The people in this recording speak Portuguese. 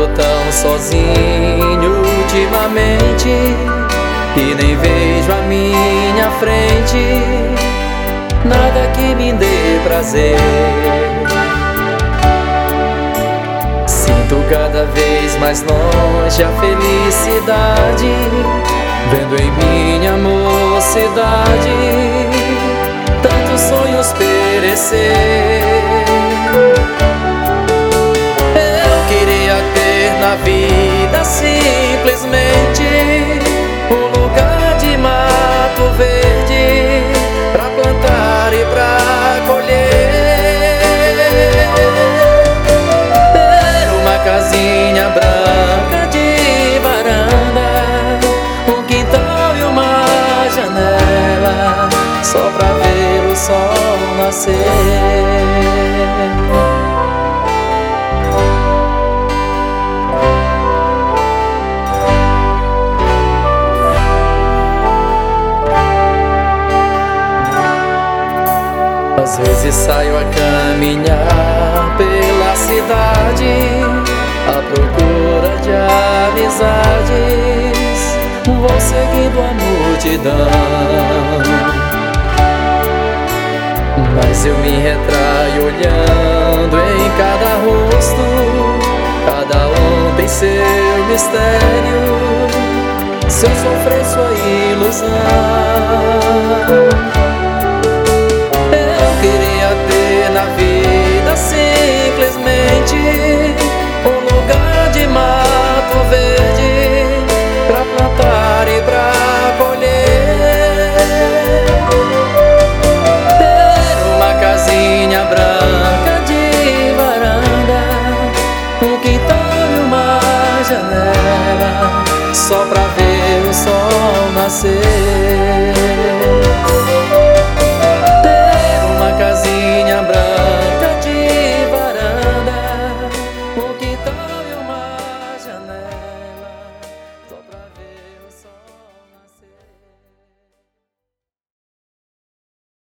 Ando tão sozinho ultimamente e nem vejo à minha frente nada que me dê prazer. Sinto cada vez mais longe a felicidade, vendo em minha mocidade tantos sonhos perecer. Eu queria ter na vida simplesmente um lugar de mato verde pra plantar e pra colher, ter uma casinha branca de varanda, um quintal e uma janela só pra ver o sol nascer. Às vezes saio a caminhar pela cidade à procura de amizades, vou seguindo a multidão, mas eu me retraio olhando em cada rosto, cada um tem seu mistério, se eu sofrer sua ilusão. Queria ter na vida simplesmente um lugar de mato verde pra plantar e pra colher, ter uma casinha branca de varanda, um quintal e uma janela só pra ver o sol nascer.